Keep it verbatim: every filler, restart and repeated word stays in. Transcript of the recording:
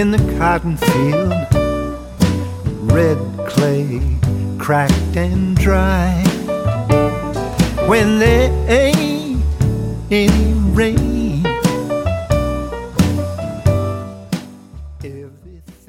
in the cotton field, red clay, cracked and dry. When there ain't any rain